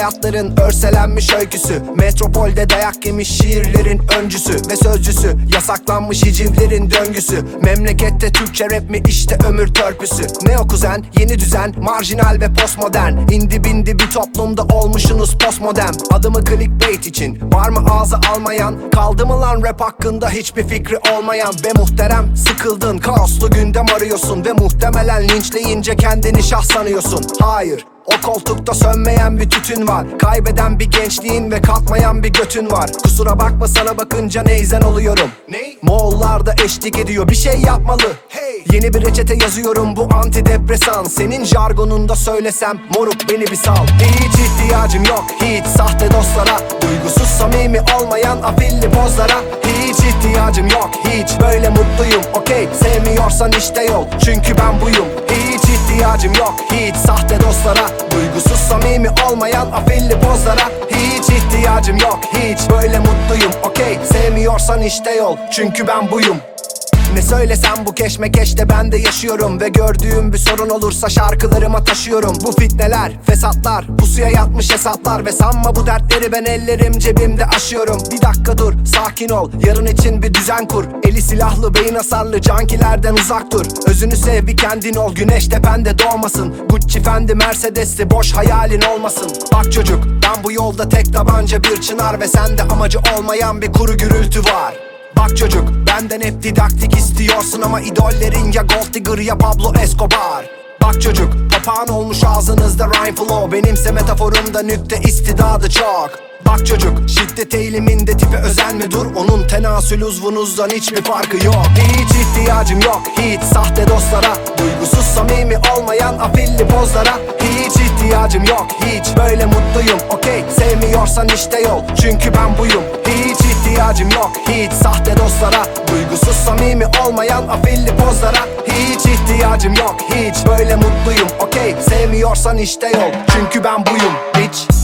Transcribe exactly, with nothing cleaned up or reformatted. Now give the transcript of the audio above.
hayatların örselenmiş öyküsü. Metropolde dayak yemiş şiirlerin öncüsü ve sözcüsü. Yasaklanmış hicivlerin döngüsü. Memlekette Türkçe rap mi işte ömür törpüsü. Ne o kuzen, yeni düzen, marjinal ve postmodern. İndi bindi bir toplumda olmuşsunuz postmodern. Adımı clickbait için var mı ağzı almayan? Kaldı mı lan rap hakkında hiçbir fikri olmayan? Be muhterem, sıkıldın, kaoslu gündem arıyorsun ve muhtemelen linçleyince kendini şah sanıyorsun. Hayır, o koltukta sönmeyen bir tütün var. Kaybeden bir gençliğin ve kalkmayan bir götün var. Kusura bakma, sana bakınca neyzen oluyorum. Ne? Moğollar da eşlik ediyor, bir şey yapmalı. Hey. Yeni bir reçete yazıyorum, bu antidepresan. Senin jargonunda söylesem moruk beni bir sal. Hiç ihtiyacım yok hiç sahte dostlara, duygusuz samimi olmayan afilli pozlara. Hiç ihtiyacım yok hiç, böyle mutluyum okey. Sevmiyorsan işte yol, çünkü ben buyum. Hiç ihtiyacım yok hiç sahte dostlara, duygusuz samimi olmayan afilli pozlara. Hiç ihtiyacım yok hiç, böyle mutluyum okey. Sevmiyorsan işte yol, çünkü ben buyum. Ne söylesem bu keşmekeşte ben de yaşıyorum ve gördüğüm bir sorun olursa şarkılarıma taşıyorum. Bu fitneler, fesatlar, pusuya yatmış hesaplar ve sanma bu dertleri ben ellerim cebimde aşıyorum. Bir dakika dur, sakin ol, yarın için bir düzen kur. Eli silahlı, beyin hasarlı, cankilerden uzak dur. Özünü sev, bir kendin ol, güneş tepende doğmasın. Gucci, Fendi, Mercedes'li boş hayalin olmasın. Bak çocuk, ben bu yolda tek tabanca bir çınar ve sende amacı olmayan bir kuru gürültü var. Bak çocuk, benden hep didaktik istiyorsun ama idollerin ya Gold Digger ya Pablo Escobar. Bak çocuk, papağan olmuş ağzınızda rhyme flow, benimse metaforumda nükte istidadı çok. Bak çocuk, şiddet eğiliminde tipe özenme dur, onun tenasül uzvunuzdan hiçbir farkı yok. Hiç ihtiyacım yok hiç sahte dostlara, duygusuz samimi olmayan afilli pozlara. Hiç ihtiyacım yok hiç, böyle mutluyum okey. Sevmiyorsan işte yol, çünkü ben buyum. Hiç ihtiyacım yok hiç sahte dostlara, duygusuz samimi olmayan afilli pozlara. Hiç ihtiyacım yok hiç, böyle mutluyum okey. Sevmiyorsan işte yol, çünkü ben buyum bitch.